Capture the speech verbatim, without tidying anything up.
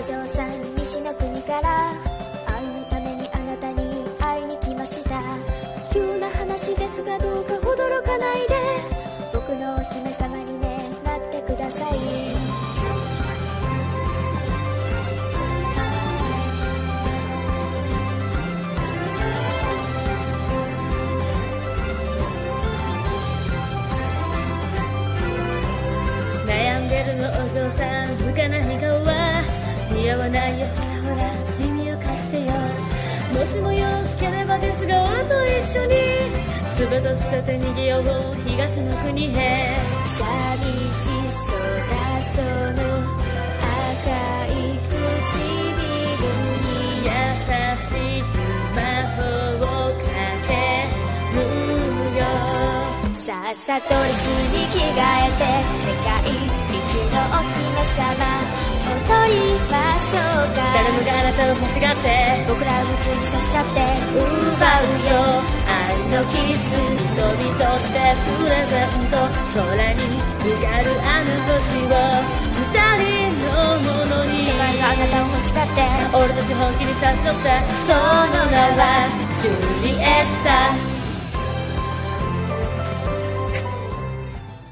嬢さん西の国から愛のためにあなたに会いに来ました。急な話ですがどうか驚かないで、僕のお姫様にねなってください。 悩んでるのお嬢さん、浮かない顔は似合わないよ。ほらほら耳を貸してよ。もしもよろしければですが、俺と一緒にすべて捨てて逃げよう東の国へ。 寂しそうなその赤い唇に優しく魔法をかけるよ。 さっさとドレスに着替えて世界一のお姫様踊りましょうか。 誰もがあなたを欲しがって僕らを夢中にさせちゃって奪うよ愛のキス、一人としてプレゼント。空に浮かるあの星を二人のものに。 世界があなたを欲しがって俺たち本気にさせちゃって、その名はジュリエッタ。